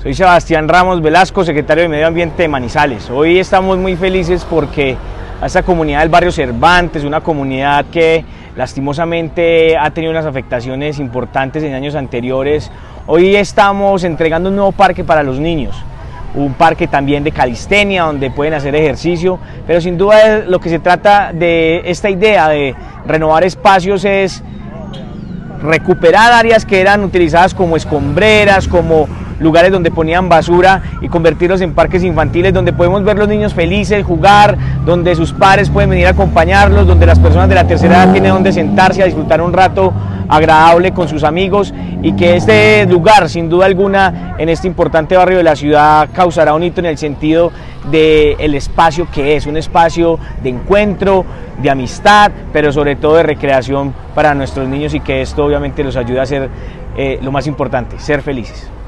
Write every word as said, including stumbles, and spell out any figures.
Soy Sebastián Ramos Velasco, secretario de Medio Ambiente de Manizales. Hoy estamos muy felices porque a esta comunidad del barrio Cervantes, una comunidad que lastimosamente ha tenido unas afectaciones importantes en años anteriores, hoy estamos entregando un nuevo parque para los niños. Un parque también de calistenia donde pueden hacer ejercicio, pero sin duda lo que se trata de esta idea de renovar espacios es recuperar áreas que eran utilizadas como escombreras, como lugares donde ponían basura y convertirlos en parques infantiles donde podemos ver los niños felices, jugar, donde sus padres pueden venir a acompañarlos, donde las personas de la tercera edad tienen donde sentarse a disfrutar un rato agradable con sus amigos, y que este lugar sin duda alguna en este importante barrio de la ciudad causará un hito en el sentido del espacio que es, un espacio de encuentro, de amistad, pero sobre todo de recreación para nuestros niños, y que esto obviamente los ayuda a ser eh, lo más importante, ser felices.